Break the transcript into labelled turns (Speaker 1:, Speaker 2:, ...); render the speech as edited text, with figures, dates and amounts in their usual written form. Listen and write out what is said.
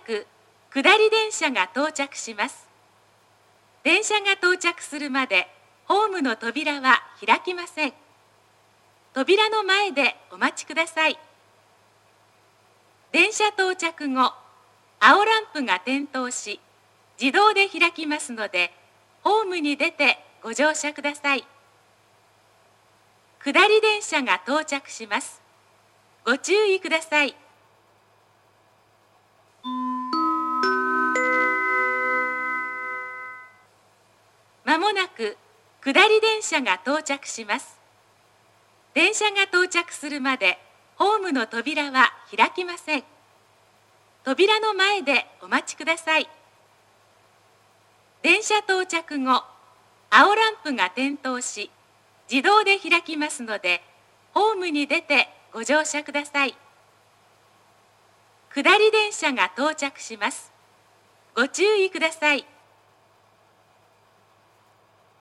Speaker 1: く下り電車が到着します。電車が到着するまでホームの扉は開きません。扉の前でお待ちください。電車到着後、青ランプが点灯し、自動で開きますので、ホームに出てご乗車ください。下り電車が到着します。ご注意ください。まもなく下り電車が到着します。電車が到着するまでホームの扉は開きません。扉の前でお待ちください。電車到着後、青ランプが点灯し、自動で開きますので、ホームに出てご乗車ください。下り電車が到着します。ご注意ください。